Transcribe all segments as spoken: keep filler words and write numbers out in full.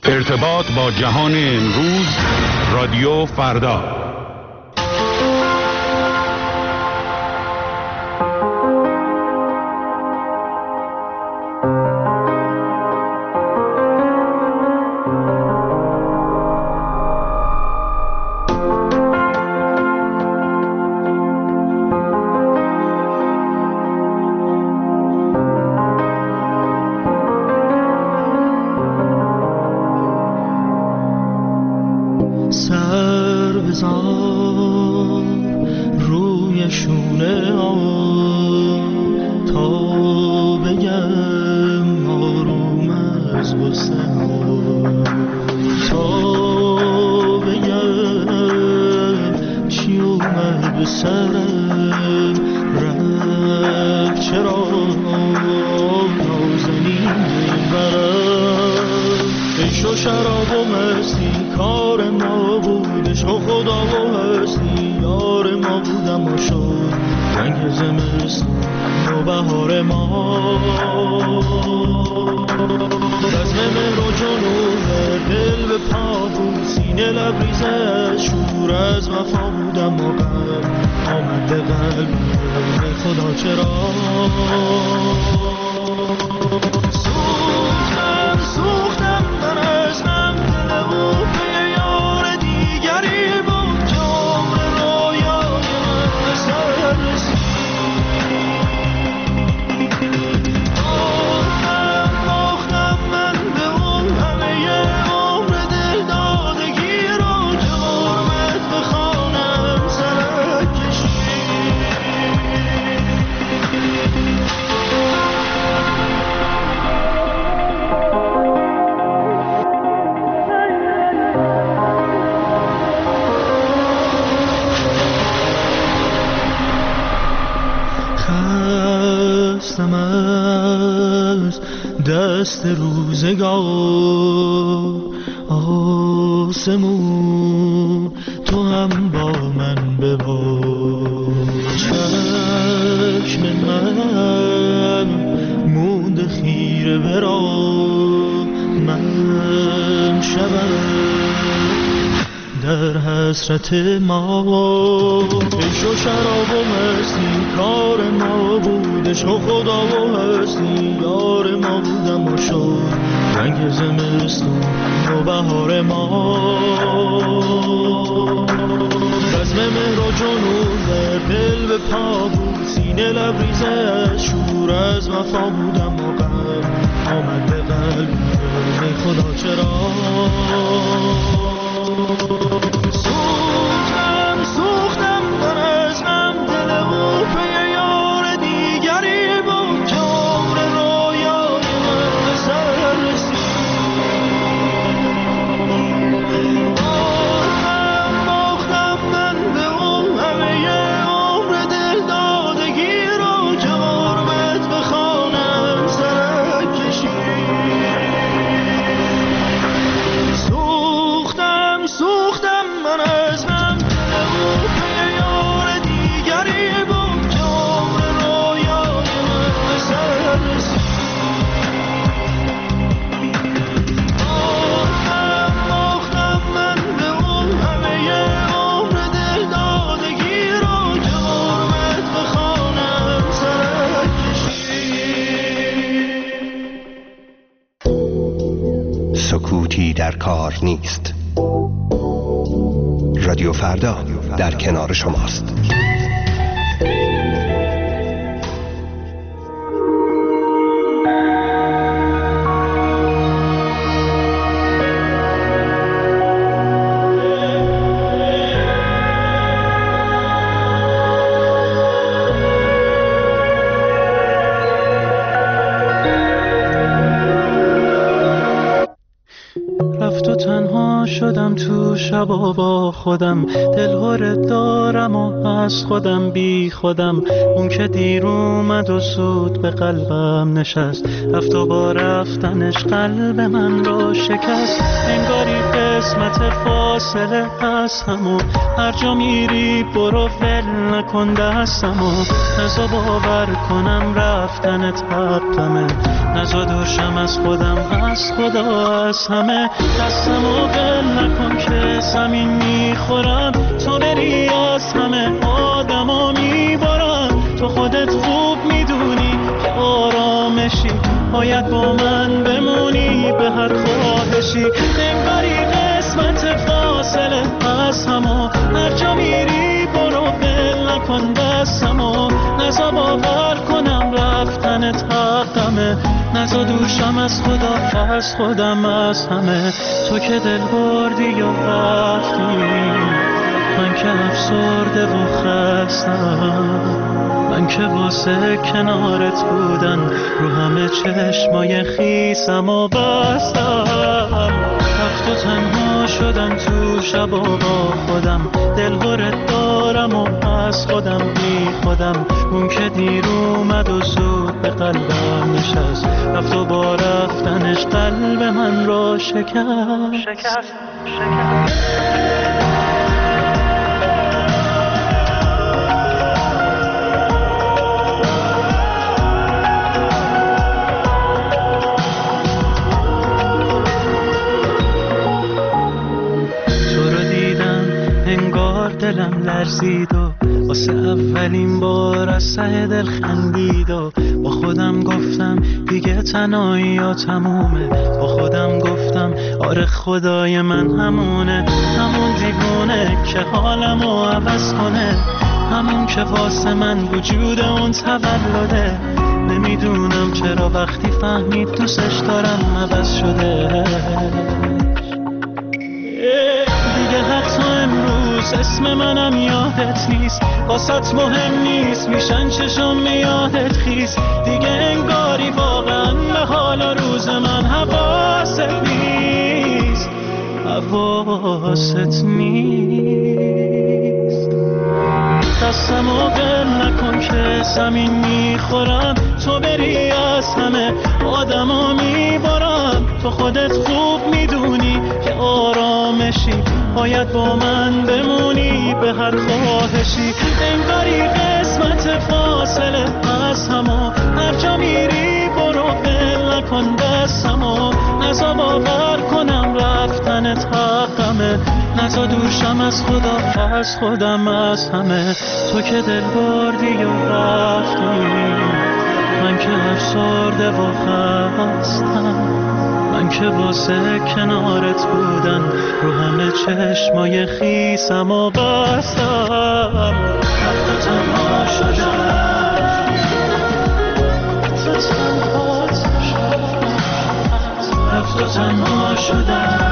ارتباط با جهان امروز، رادیو فردا. دست روزگار آسمون تو هم با من ببار، چشم من مونده خیره برا من شبم در حسرت ما. عشق و شراب و مستی کار ما بود، عشق و خدا و هستی یار ما بودم و شد رنگ زمستون و بهار ما. بزم مهر و جنون در دل به پا بود، سینه لبریز از شور از وفا بودم و غم آمد به قلب ای خدا چرا. سوختم سوختم من از من دل او پی یار دیگری بود که عمر رویای من به سر رسید. باختم باختم من به اون همه عمر دل دادگی رو که غربت به خانم سرک کشید. سوختم سوختم من از من دل او پی یار دیگری بود که عمر رویای من به سر رسید. باختم باختم من به اون همه عمر دل دادگی رو که غربت به خانم سرک کشید. سکوتی در کار نیست. رادیو فردا در کنار شماست. رفت و تنها شدم تو شبا با خودم، دلهوره دارم و از خودم بی خودم. اون که دیر اومد و زود به قلبم نشست، رفت و با رفتنش قلب من رو شکست. انگاری قسمت فاصله از همو، هر جا میری برو ول نکن دستمو. نزا باور کنم رفتنت حقمه، نزا دوشم از خودم از خدا از همه. دستمو ول نکن که زمین میخورم، تو بری از همه آدما میبارم. تو خودت خوب میدونی که آرامشی، باید با من بمونی به هر خواهشی. انگاری قسمت فاصله از همو، هر جا میری برو ول نکن دستمو. نزا باور کنم رفتنت حقمه، نزا دوشم از خدا از خودم از همه. تو که دل بردی و رفتی، من که افسرده و خستم، من که واسه کنارت بودن رو همه چشمای خیسم و بستم. رفت و تنها شدم تو شب و با خودم، دلهرت دارم و از خودم بی خودم. اون که دیر اومد و زود به قلبم نشست، رفت و با رفتنش قلب من را شکست شکست شکست. دلم لرزید و واسه اولین بار از ته دل خندید و با خودم گفتم دیگه تنهایی یا تمومه. با خودم گفتم آره خدای من همونه، همون دیوونه که حالمو عوض کنه، همون که واسه من وجود اون تولده. نمیدونم چرا وقتی فهمید دوستش دارم عوض شده. دیگه حتی امروز اسم منم یادت نیست، واسط مهم نیست میشن چشم یادت خیز. دیگه انگاری واقعا به حال روز من حواست نیست، حواست نیست. دستمو ول نکن که زمین میخورم، تو بری از همه آدما میبارم. تو خودت خوب میدونی که آرامشی، باید با من بمونی به هر خواهشی. انگاری قسمت فاصله از همو، هر جا میری برو ول نکن دستمو. نزا باور کنم رفتنت حقمه، نزا دوشم از خدا از خودم از همه. تو که دل بردی و رفتی، من که افسرده و خستم، من که واسه کنارت بودن رو همه چشمای خیسم و بستم. رفت و تنها شدم، رفت و تنها شدم، رفت و تنها شدم.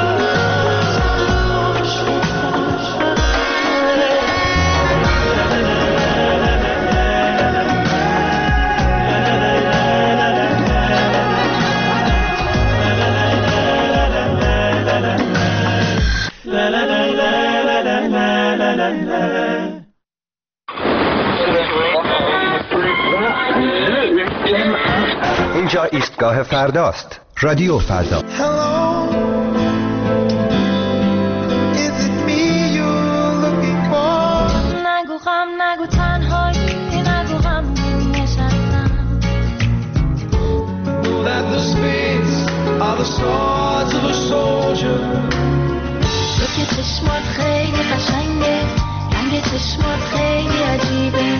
اینجا ایستگاه فرداست، رادیو فردا. نگو غم نگو تنهایی، نگو غم نشستم. تو که چشمات خیلی قشنگه، رنگ چشمات خیلی عجیبه.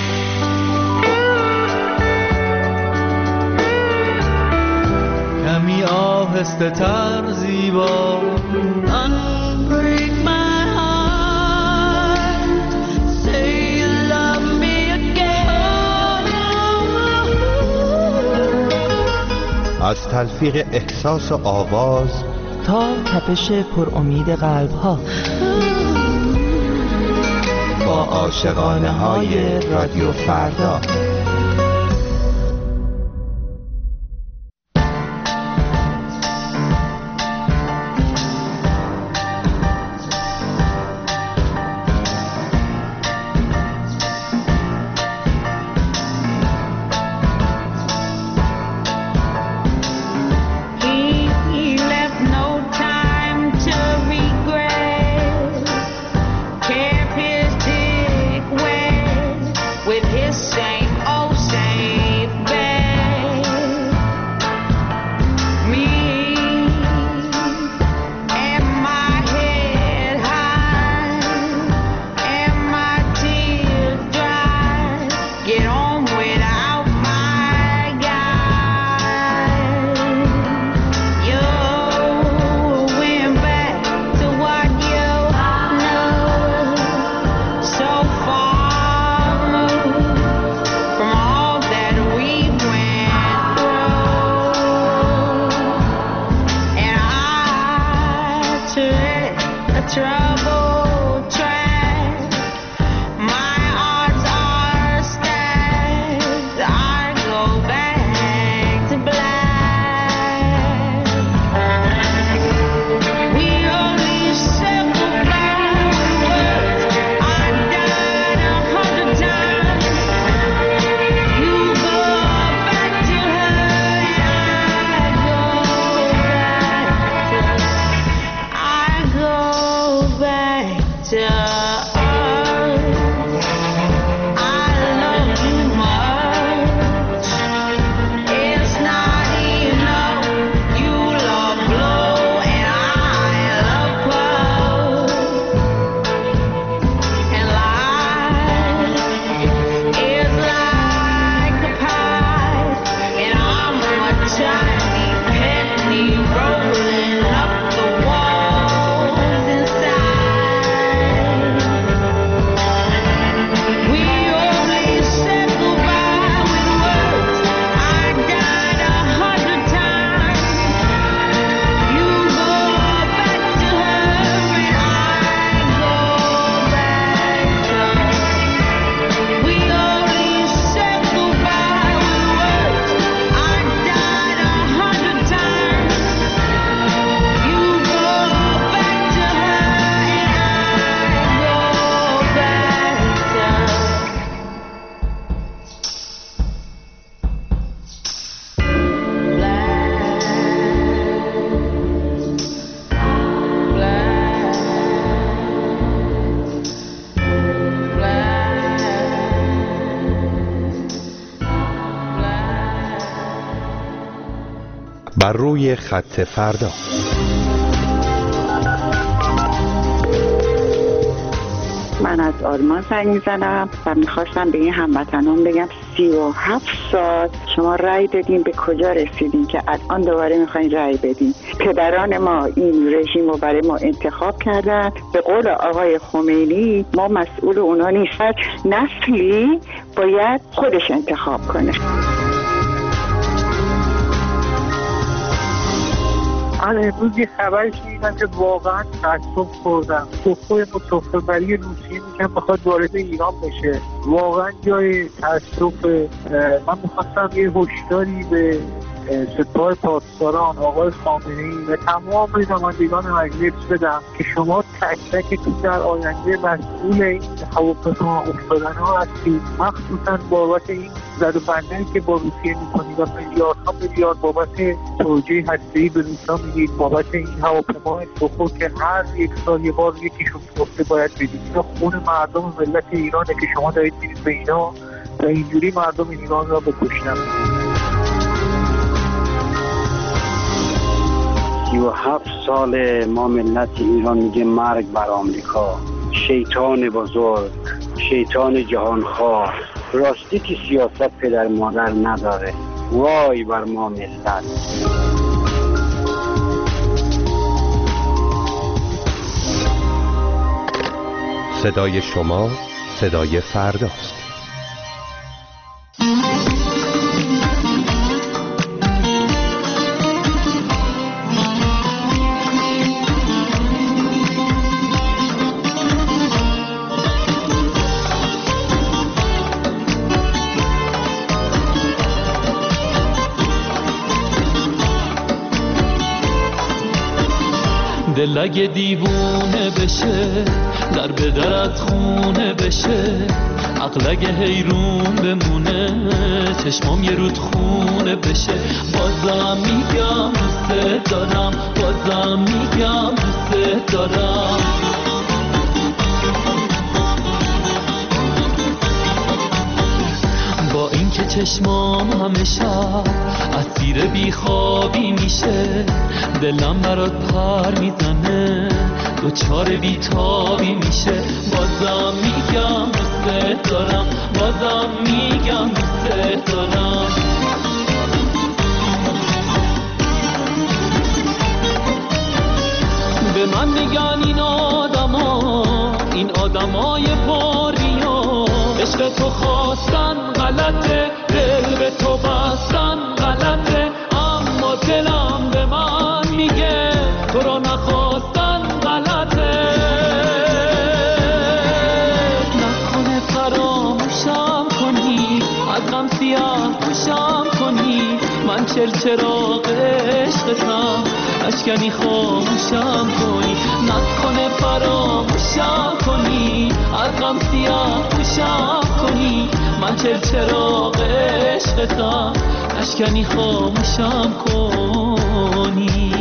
کمی آهسته تر زیبا، unbreak my heart, say you love me again. از تلفیق احساس و آواز تا تپش پر امید قلب ها، با عاشقانه های رادیو فردا. With his same بر روی خط فردا. من از آلمان زنگ میزنم و میخواستم به این هموطنان بگم سی و هفت سال شما رأی دادین، به کجا رسیدین که الان دوباره میخواین رأی بدین؟ پدران ما این رژیم رو برای ما انتخاب کردن. به قول آقای خمینی ما مسئول اونا نیست، نسلی باید خودش انتخاب کنه. من امروز یه خبری شنیدم که واقعا تعصب خوردم. سفره با سفره بری روسیه میگن بخواد وارد ایران بشه. واقعا جای تعصب. من میخواستم یه هشداری به سپاه پاسداران آقای خامنه‌ای و تمام نمایندگان مجلس بدم که شما تک تکتون در آینده مسئول این هواپیما افتادن‌ها هستید، مخصوصا بابت این زد و بندی که با روسیه میکنید و میلیاردها میلیارد بابت توجیه هسته‌ای به روسا میدید، بابت این هواپیما سخور که هر یک سال یه بار یکیشون گفته باید بدید. اینا خون مردم ملت ایرانه که شما دارید میدید به اینا و اینجوری مردم ایران را بکشن. سی و هفت سال ما ملت ایران میگه مرگ بر آمریکا، شیطان بزرگ، شیطان جهانخوار. راستی که سیاست پدر مادر نداره. وای بر ما ملت. صدای شما صدای فرداست. دل اگه دیوونه بشه، در به درت خونه بشه، عقل اگه حیرون بمونه، چشمام یه رود خونه بشه. بازم میگم دوست دارم، بازم میگم دوست دارم. با اینکه چشمام همه شب اسیر بیخوابی میشه، دلم برات پر میزنه، دوچار بیتابی میشه. بازم میگم دوست دارم، بازم میگم دوست دارم. به من میگن این آدما، این آدمای باریا، عشق تو خواستن غلطه، دل به تو بستن غلطه، اما دلم به من میگه تو رو نخواستن غلطه. نکنه فراموشم کنی، از غم سیاه پوشم کنی، من چل چراغ عشقتم، اشکنی خاموشم کنی. نکنه فراموشم کنی، از غم سیاه پوشم کنی، من چل چراغ عشقتم، اشکنی خاموشم کنی.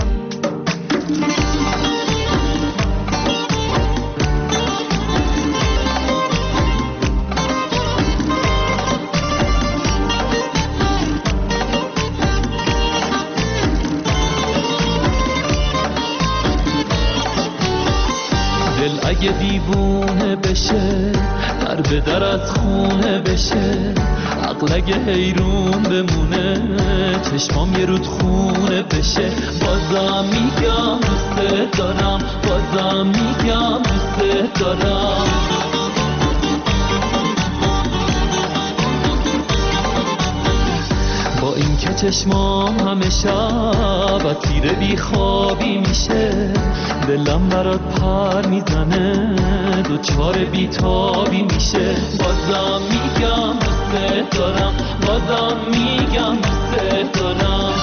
دل اگه دیوونه بشه، در به درت خونه بشه، عقل اگه حیرون بمونه، چشمام یه رود خونه بشه. بازم میگم دوست دارم، بازم میگم دوست دارم. با این که چشمام همه شب اسیر بیخوابی میشه، دلم برات پر میزنه، دوچار بیتابی میشه. بازم میگم دوست دارم، بازم میگم دوست دارم.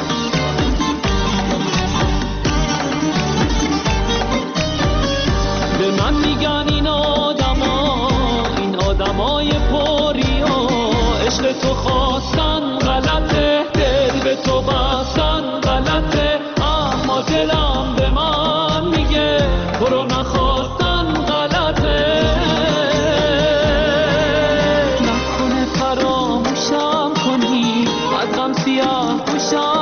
به من میگن این آدما، این آدمای پریا، عشق تو خواستن غلطه، دل به تو بستن غلطه، اما دلم به من میگه تو رو نخواستن غلطه. نکنه فراموشم کنی، از غم سیاه پوشم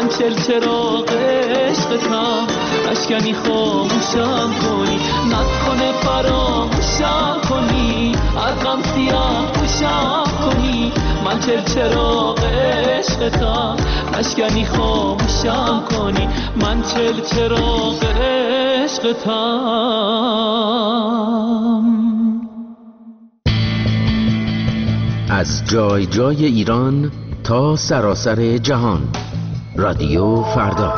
من چل چراغ عشقتم اشکنی خاموشم کنی نکنه فراموشم کنی از غم سیاه پوشم کنی من چل چراغ عشقتم اشکنی خاموشم کنی من چل چراغ عشقتم. از جای جای ایران تا سراسر جهان رادیو فردا.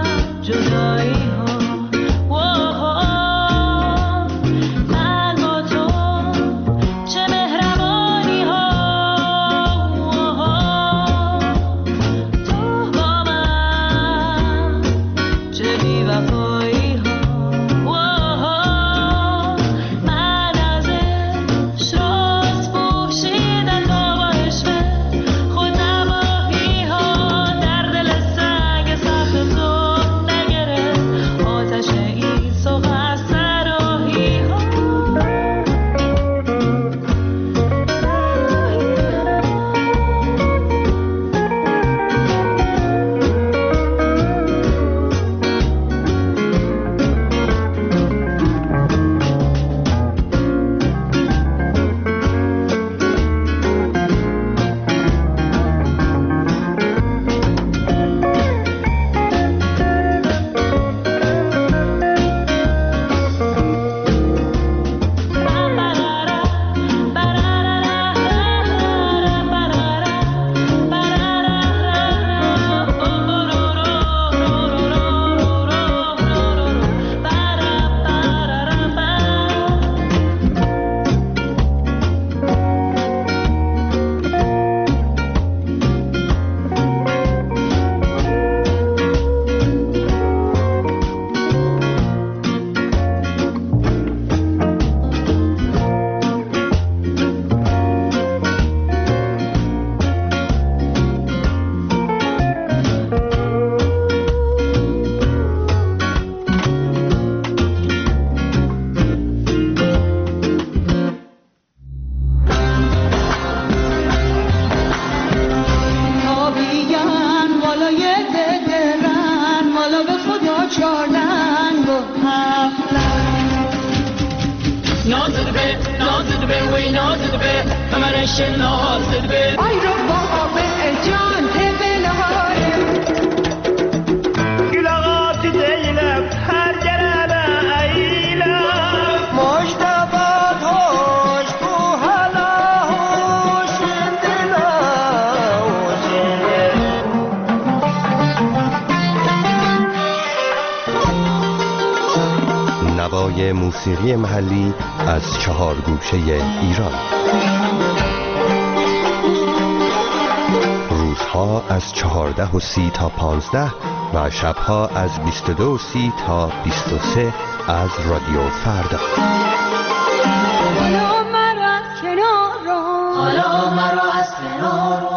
جدایی ها من با نازد به نازد به وی نازد به همرش نازد به ای رو بابا به جان تبلهاره گلاغات دیلم هر جربه ایلم مشتبات هوش تو حالا هوش دلا نوای موسیقی محلی از چهار گوشه ایران. روزها از چهارده و سی تا پانزده و شبها از بیست و دو و سی تا بیست و سه از رادیو فردا. حالا مرا از کنار حالا مرا از کنار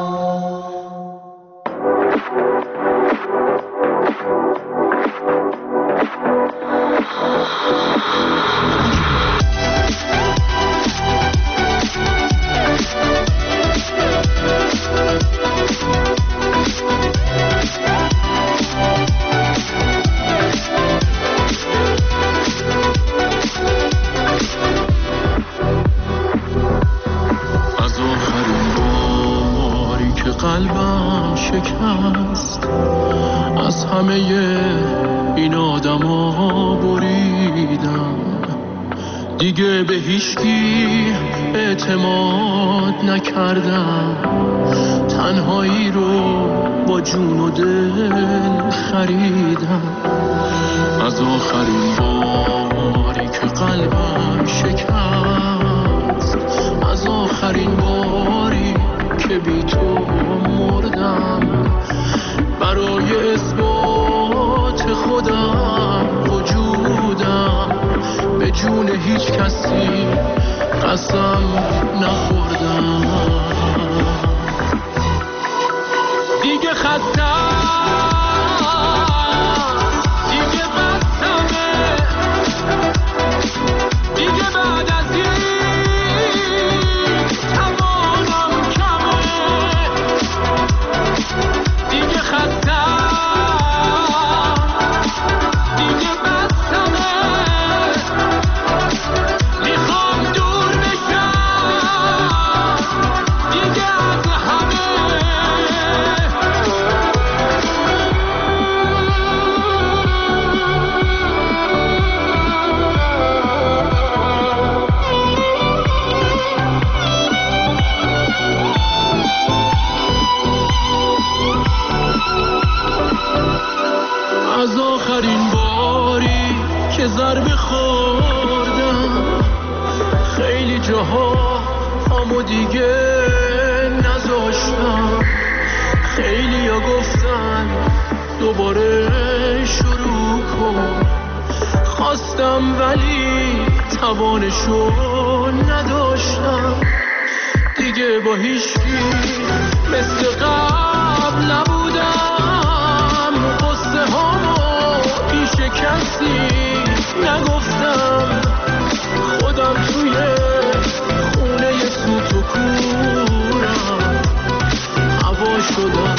قلبم شکست از همه این آدما بریدم دیگه به هیچکی اعتماد نکردم تنهایی رو با جون و دل خریدم از آخرین باری که قلبم شکست از آخرین باری که بی تو مردم برای اثبات خودم وجودم به جون هیچ کسی قسم نخوردم دیگه خستم دیگه بستمه دیگه بعد از از آخرین باری که ضربه خوردم خیلی جاها همو دیگه نذاشتم خیلی ها گفتن دوباره شروع کن خواستم ولی توانشو نداشتم دیگه با هیچکی مثل قبل نبودم قصه هامو پیش کسی نگفتم خودم توی خونه سوت و کورم هوا شدم